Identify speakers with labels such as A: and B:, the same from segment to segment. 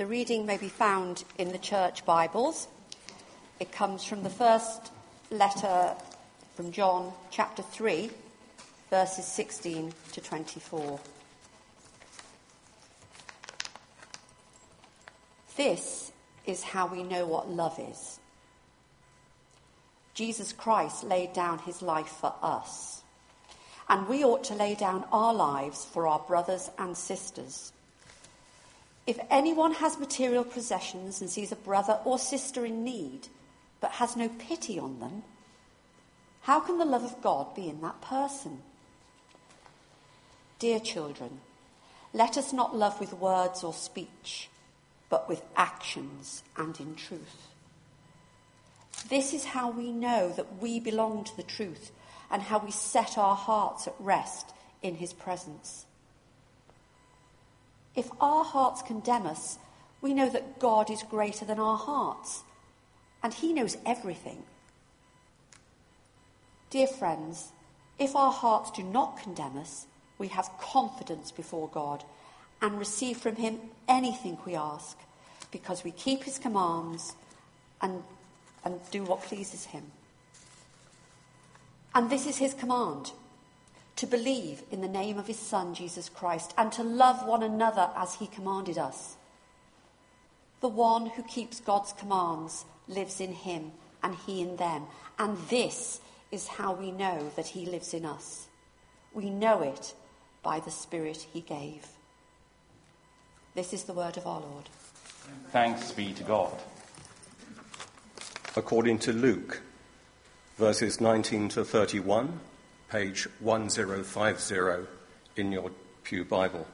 A: The reading may be found in the church Bibles. It comes from the first letter from John, chapter 3, verses 16 to 24. This is how we know what love is. Jesus Christ laid down his life for us, and we ought to lay down our lives for our brothers and sisters. If anyone has material possessions and sees a brother or sister in need, but has no pity on them, how can the love of God be in that person? Dear children, let us not love with words or speech, but with actions and in truth. This is how we know that we belong to the truth and how we set our hearts at rest in his presence. If our hearts condemn us, we know that God is greater than our hearts, and he knows everything. Dear friends, if our hearts do not condemn us, we have confidence before God and receive from him anything we ask, because we keep his commands and do what pleases him. And this is his command: to believe in the name of his Son, Jesus Christ, and to love one another as he commanded us. The one who keeps God's commands lives in him and he in them. And this is how we know that he lives in us. We know it by the Spirit he gave. This is the word of our Lord.
B: Thanks be to God.
C: According to Luke, verses 19 to 31, page 1050 in your Pew Bible.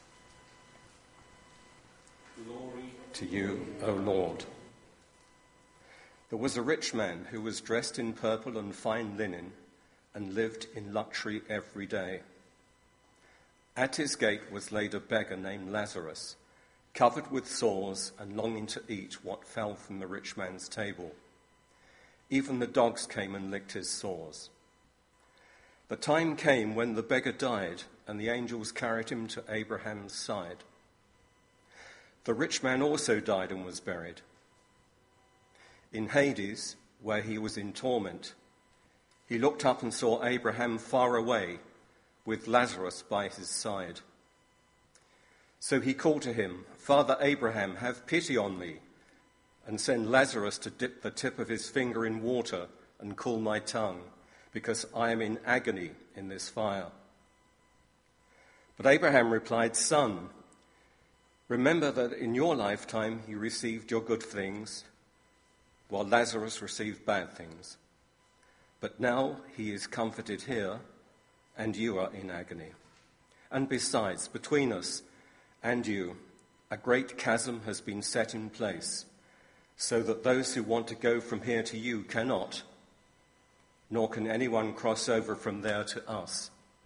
C: Glory to you, O Lord. There was a rich man who was dressed in purple and fine linen and lived in luxury every day. At his gate was laid a beggar named Lazarus, covered with sores and longing to eat what fell from the rich man's table. Even the dogs came and licked his sores. The time came when the beggar died, and the angels carried him to Abraham's side. The rich man also died and was buried. In Hades, where he was in torment, he looked up and saw Abraham far away, with Lazarus by his side. So he called to him, "Father Abraham, have pity on me, and send Lazarus to dip the tip of his finger in water and cool my tongue, because I am in agony in this fire." But Abraham replied, "Son, remember that in your lifetime you received your good things, while Lazarus received bad things. But now he is comforted here, and you are in agony. And besides, between us and you, a great chasm has been set in place, so that those who want to go from here to you cannot, nor can anyone cross over from there to us."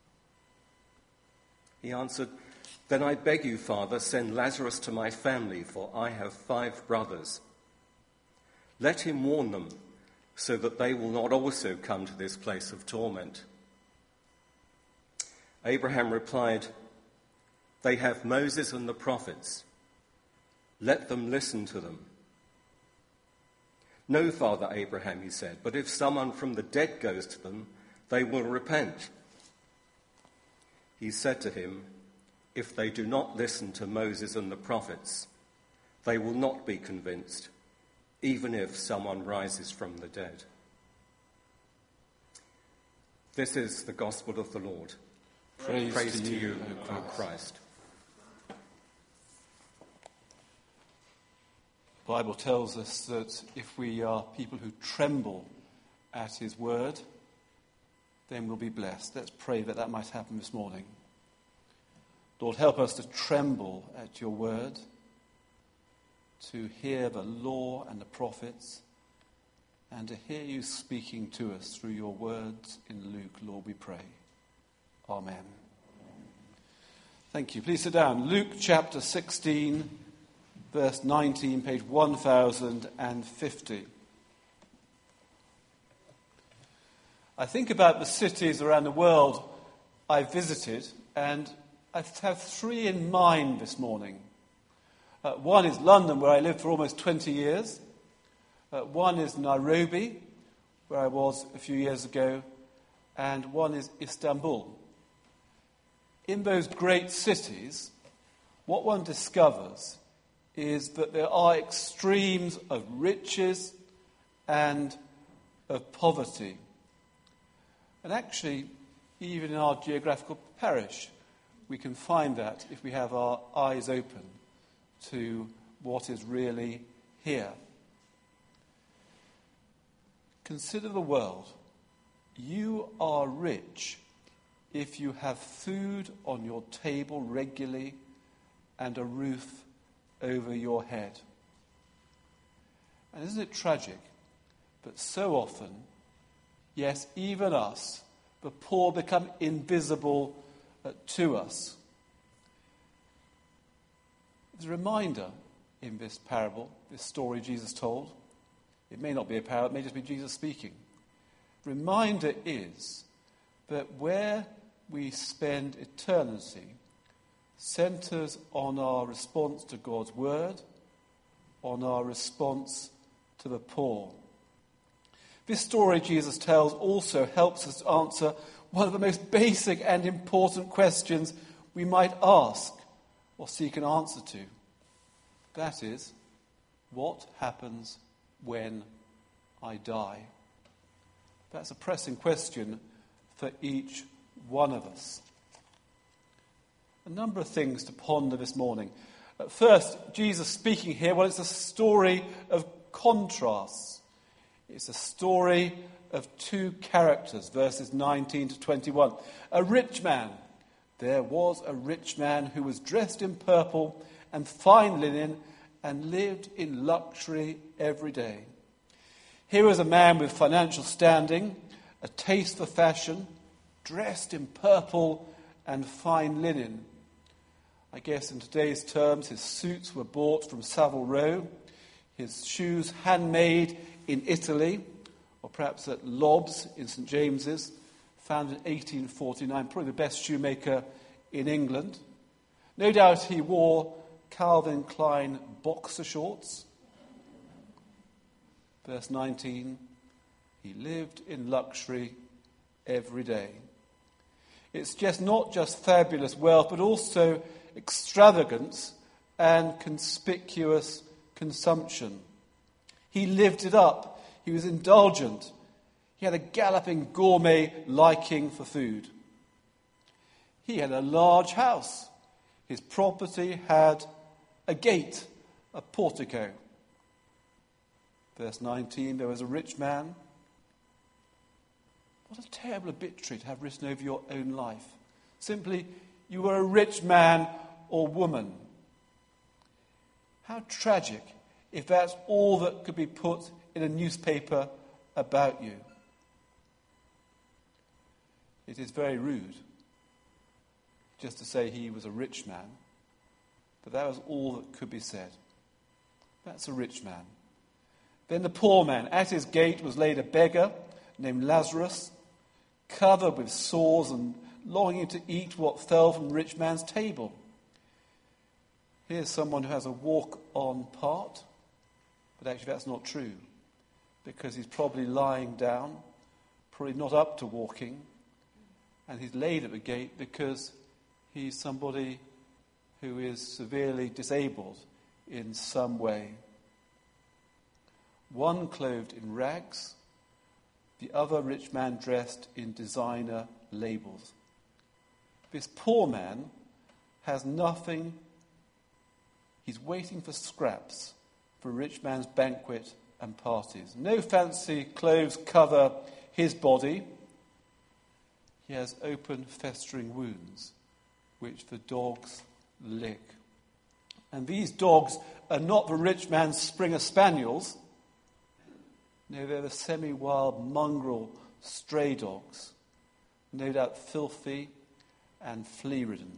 C: He answered, "Then I beg you, Father, send Lazarus to my family, for I have 5 brothers. Let him warn them, so that they will not also come to this place of torment." Abraham replied, "They have Moses and the prophets. Let them listen to them." "No, Father Abraham," he said, "but if someone from the dead goes to them, they will repent." He said to him, "If they do not listen to Moses and the prophets, they will not be convinced, even if someone rises from the dead." This is the gospel of the Lord. Praise to you, O Christ.
D: The Bible tells us that if we are people who tremble at his word, then we'll be blessed. Let's pray that that might happen this morning. Lord, help us to tremble at your word, to hear the law and the prophets, and to hear you speaking to us through your words in Luke. Lord, we pray. Amen. Thank you. Please sit down. Luke chapter 16, verse 19, page 1050. I think about the cities around the world I've visited, and I have 3 in mind this morning. One is London, where I lived for almost 20 years. One is Nairobi, where I was a few years ago. And one is Istanbul. In those great cities, what one discovers is that there are extremes of riches and of poverty. And actually, even in our geographical parish, we can find that if we have our eyes open to what is really here. Consider the world. You are rich if you have food on your table regularly and a roof over your head. And isn't it tragic? But so often, yes, even us, the poor become invisible to us. There's a reminder in this parable, this story Jesus told. It may not be a parable, it may just be Jesus speaking. Reminder is that where we spend eternity centres on our response to God's word, on our response to the poor. This story Jesus tells also helps us to answer one of the most basic and important questions we might ask or seek an answer to. That is, what happens when I die? That's a pressing question for each one of us. A number of things to ponder this morning. First, Jesus speaking here, well, it's a story of contrasts. It's a story of two characters, verses 19 to 21. A rich man. There was a rich man who was dressed in purple and fine linen and lived in luxury every day. Here was a man with financial standing, a taste for fashion, dressed in purple and fine linen. I guess in today's terms, his suits were bought from Savile Row, his shoes handmade in Italy, or perhaps at Lobbs in St. James's, founded in 1849, probably the best shoemaker in England. No doubt he wore Calvin Klein boxer shorts. Verse 19, he lived in luxury every day. It's just not just fabulous wealth, but also extravagance and conspicuous consumption. He lived it up. He was indulgent. He had a galloping gourmet liking for food. He had a large house. His property had a gate, a portico. Verse 19, there was a rich man. What a terrible obituary to have written over your own life. Simply, you were a rich man or woman. How tragic if that's all that could be put in a newspaper about you. It is very rude just to say he was a rich man, but that was all that could be said. That's a rich man. Then the poor man. At his gate was laid a beggar named Lazarus, covered with sores and longing to eat what fell from the rich man's table. Here's someone who has a walk-on part, but actually that's not true, because he's probably lying down, probably not up to walking, and he's laid at the gate because he's somebody who is severely disabled in some way. One clothed in rags, the other rich man dressed in designer labels. This poor man has nothing. He's waiting for scraps for a rich man's banquet and parties. No fancy clothes cover his body. He has open, festering wounds, which the dogs lick. And these dogs are not the rich man's Springer Spaniels. No, they're the semi-wild mongrel stray dogs, no doubt filthy and flea-ridden.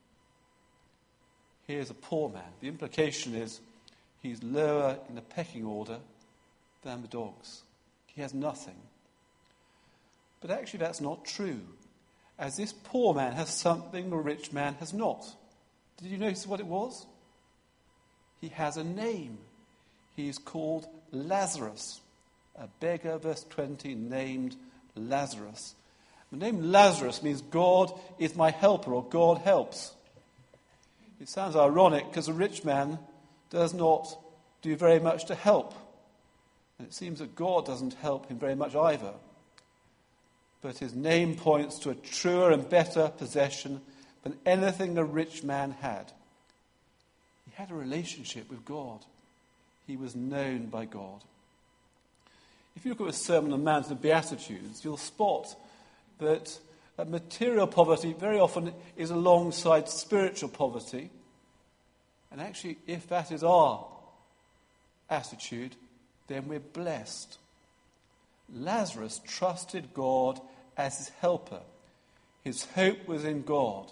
D: Here's a poor man. The implication is he's lower in the pecking order than the dogs. He has nothing. But actually that's not true, as this poor man has something the rich man has not. Did you notice what it was? he has a name. He's called Lazarus. A beggar, verse 20, named Lazarus. The name Lazarus means God is my helper, or God helps. It sounds ironic because a rich man does not do very much to help. And it seems that God doesn't help him very much either. But his name points to a truer and better possession than anything a rich man had. He had a relationship with God. He was known by God. If you look at the Sermon on the Mount and the Beatitudes, you'll spot that material poverty very often is alongside spiritual poverty. And actually, if that is our attitude, then we're blessed. Lazarus trusted God as his helper. His hope was in God.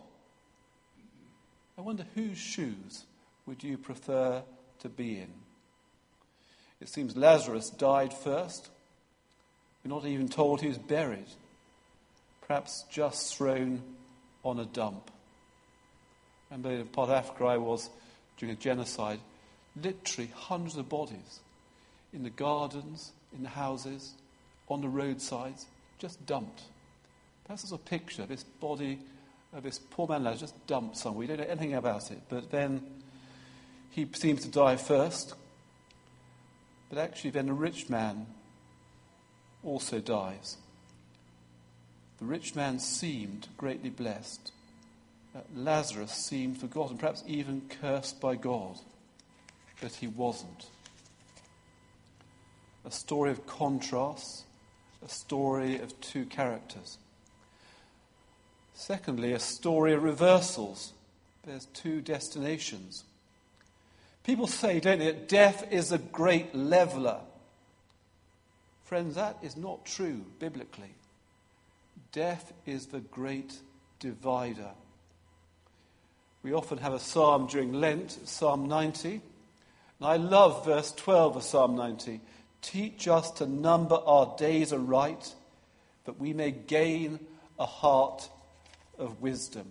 D: I wonder whose shoes would you prefer to be in? It seems Lazarus died first. We're not even told he was buried. Perhaps just thrown on a dump. I remember in part of Africa I was during a genocide, literally hundreds of bodies in the gardens, in the houses, on the roadsides, just dumped. Perhaps there's a picture of this body of this poor man Lazarus just dumped somewhere. We don't know anything about it. But then he seems to die first. But actually then a rich man also dies. The rich man seemed greatly blessed. Lazarus seemed forgotten, perhaps even cursed by God. But he wasn't. A story of contrasts, a story of two characters. Secondly, a story of reversals. There's two destinations. People say, don't they, that death is a great leveller. Friends, that is not true biblically. Death is the great divider. We often have a psalm during Lent, Psalm 90. And I love verse 12 of Psalm 90. Teach us to number our days aright, that we may gain a heart of wisdom.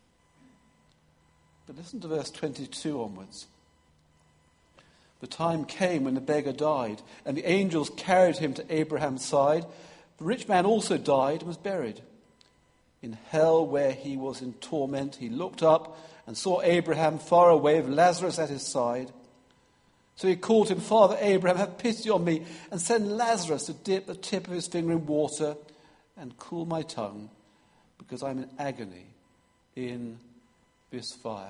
D: But listen to verse 22 onwards. The time came when the beggar died, and the angels carried him to Abraham's side. The rich man also died and was buried. In hell, where he was in torment, he looked up and saw Abraham far away with Lazarus at his side. So he called him, Father Abraham, have pity on me, and send Lazarus to dip the tip of his finger in water and cool my tongue, because I'm in agony in this fire.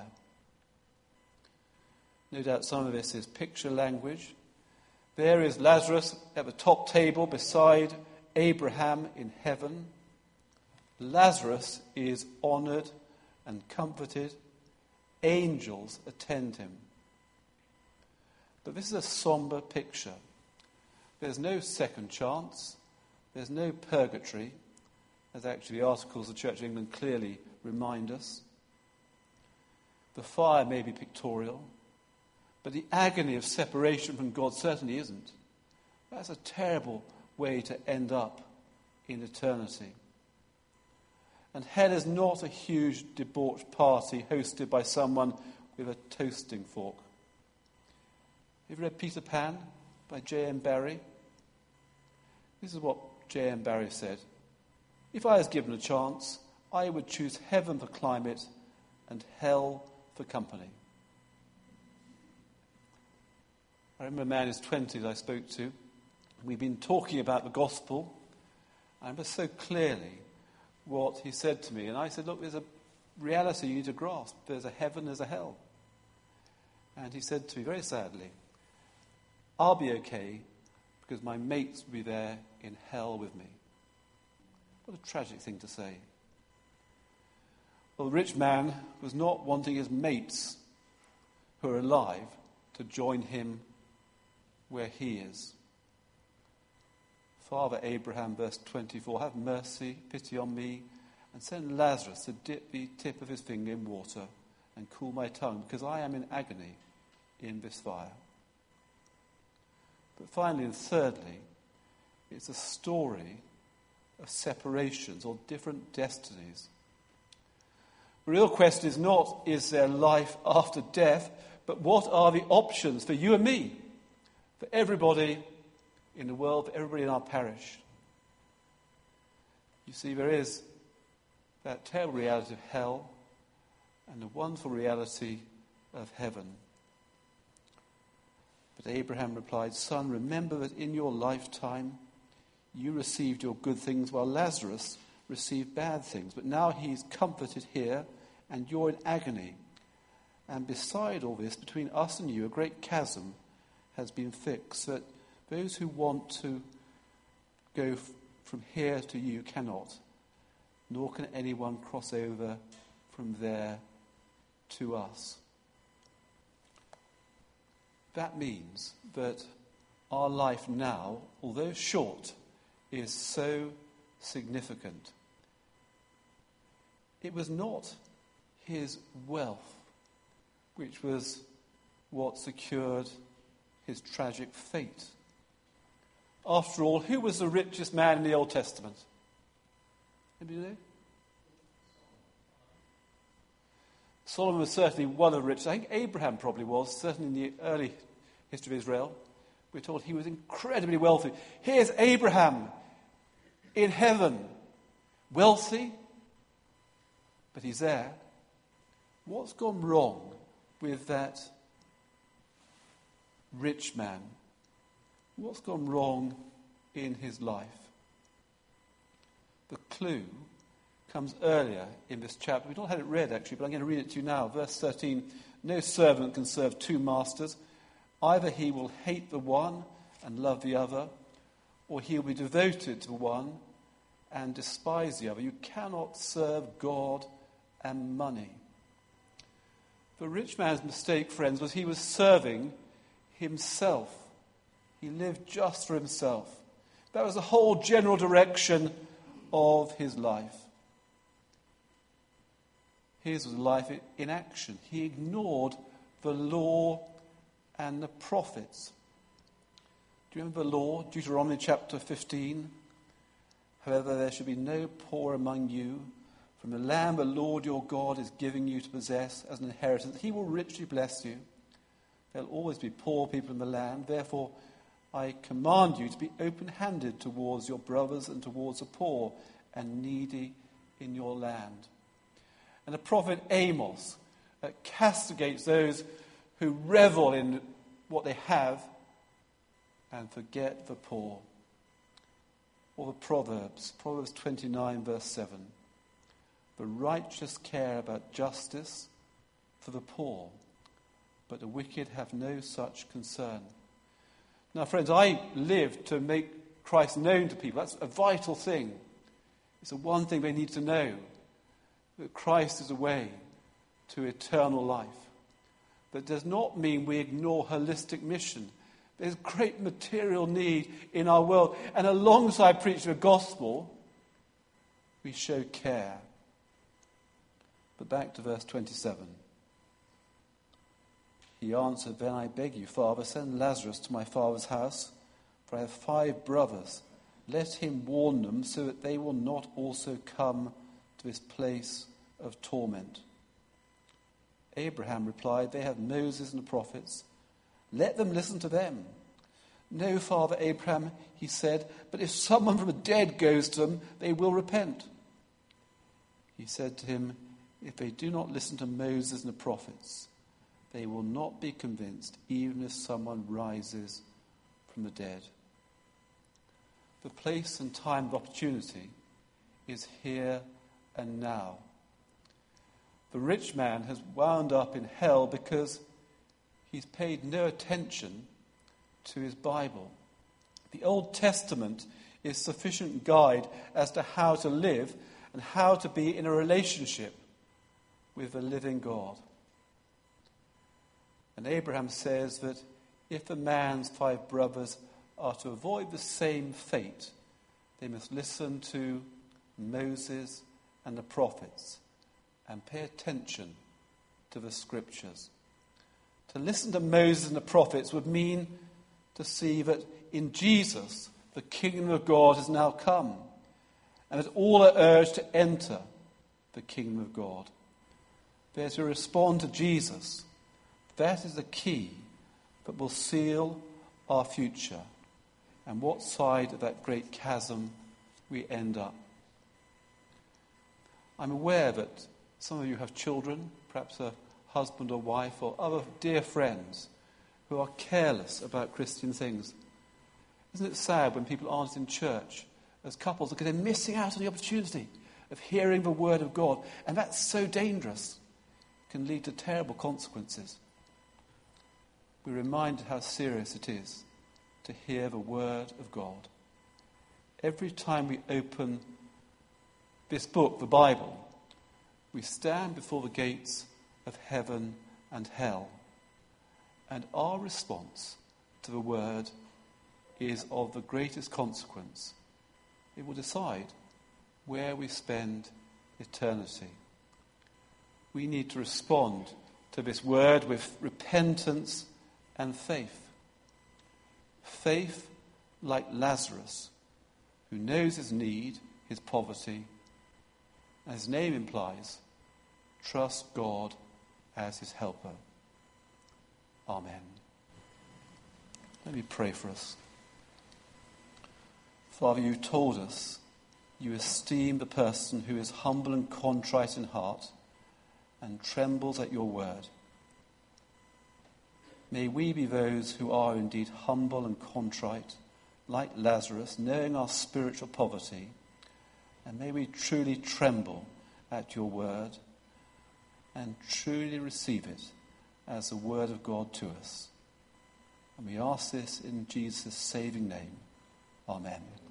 D: No doubt some of this is picture language. There is Lazarus at the top table beside Abraham in heaven. Lazarus is honoured and comforted. Angels attend him. But this is a sombre picture. There's no second chance. There's no purgatory, as actually the articles of the Church of England clearly remind us. The fire may be pictorial, but the agony of separation from God certainly isn't. That's a terrible way to end up in eternity. And hell is not a huge debauched party hosted by someone with a toasting fork. Have you read Peter Pan by J.M. Barrie? This is what J.M. Barrie said. If I was given a chance, I would choose heaven for climate and hell for company. I remember a man in his 20s I spoke to. We've been talking about the gospel. I remember so clearly what he said to me. And I said, look, there's a reality you need to grasp. There's a heaven, there's a hell. And he said to me very sadly, I'll be okay because my mates will be there in hell with me. What a tragic thing to say. Well, the rich man was not wanting his mates who are alive to join him where he is. Father Abraham, verse 24, have mercy, pity on me, and send Lazarus to dip the tip of his finger in water and cool my tongue, because I am in agony in this fire. But finally and thirdly, it's a story of separations or different destinies. The real question is not, is there life after death, but what are the options for you and me, for everybody in the world, for everybody in our parish? You see, there is that terrible reality of hell and the wonderful reality of heaven. But Abraham replied, "Son, remember that in your lifetime you received your good things while Lazarus received bad things. But now he's comforted here and you're in agony. And beside all this, between us and you, a great chasm has been fixed, so that those who want to go from here to you cannot, nor can anyone cross over from there to us." That means that our life now, although short, is so significant. It was not his wealth which was what secured his tragic fate. After all, who was the richest man in the Old Testament? Anybody know? Solomon was certainly one of the richest. I think Abraham probably was, certainly in the early history of Israel. We're told he was incredibly wealthy. Here's Abraham in heaven, wealthy, but he's there. What's gone wrong with that rich man? What's gone wrong in his life? The clue comes earlier in this chapter. We've not had it read, actually, but I'm going to read it to you now. Verse 13, "No servant can serve two masters. Either he will hate the one and love the other, or he will be devoted to the one and despise the other. You cannot serve God and money." The rich man's mistake, friends, was he was serving himself. He lived just for himself. That was the whole general direction of his life. His was a life in action. He ignored the law and the prophets. Do you remember the law? Deuteronomy chapter 15. "However, there should be no poor among you. From the land the Lord your God is giving you to possess as an inheritance, he will richly bless you. There will always be poor people in the land. Therefore, I command you to be open-handed towards your brothers and towards the poor and needy in your land." And the prophet Amos castigates those who revel in what they have and forget the poor. Or the Proverbs 29 verse 7. "The righteous care about justice for the poor, but the wicked have no such concern." Now, friends, I live to make Christ known to people. That's a vital thing. It's the one thing they need to know, that Christ is the way to eternal life. That does not mean we ignore holistic mission. There's great material need in our world, and alongside preaching the gospel, we show care. But back to verse 27. He answered, "Then I beg you, Father, send Lazarus to my father's house, for I have 5 brothers. Let him warn them so that they will not also come to this place of torment." Abraham replied, "They have Moses and the prophets. Let them listen to them." "No, Father Abraham," he said, "but if someone from the dead goes to them, they will repent." He said to him, "If they do not listen to Moses and the prophets, they will not be convinced, even if someone rises from the dead." The place and time of opportunity is here and now. The rich man has wound up in hell because he's paid no attention to his Bible. The Old Testament is sufficient guide as to how to live and how to be in a relationship with the living God. And Abraham says that if a man's 5 brothers are to avoid the same fate, they must listen to Moses and the prophets and pay attention to the scriptures. To listen to Moses and the prophets would mean to see that in Jesus, the kingdom of God has now come, and that all are urged to enter the kingdom of God. They're to respond to Jesus, That is the key that will seal our future and what side of that great chasm we end up. I'm aware that some of you have children, perhaps a husband or wife or other dear friends who are careless about Christian things. Isn't it sad when people aren't in church as couples because they're missing out on the opportunity of hearing the word of God? And that's so dangerous. It can lead to terrible consequences. We're reminded how serious it is to hear the word of God. Every time we open this book, the Bible, we stand before the gates of heaven and hell. And our response to the word is of the greatest consequence. It will decide where we spend eternity. We need to respond to this word with repentance and faith. Faith like Lazarus, who knows his need, his poverty, as his name implies, trust God as his helper. Amen. Let me pray for us. Father, you told us you esteem the person who is humble and contrite in heart and trembles at your word. May we be those who are indeed humble and contrite, like Lazarus, knowing our spiritual poverty, and may we truly tremble at your word and truly receive it as the word of God to us. And we ask this in Jesus' saving name. Amen.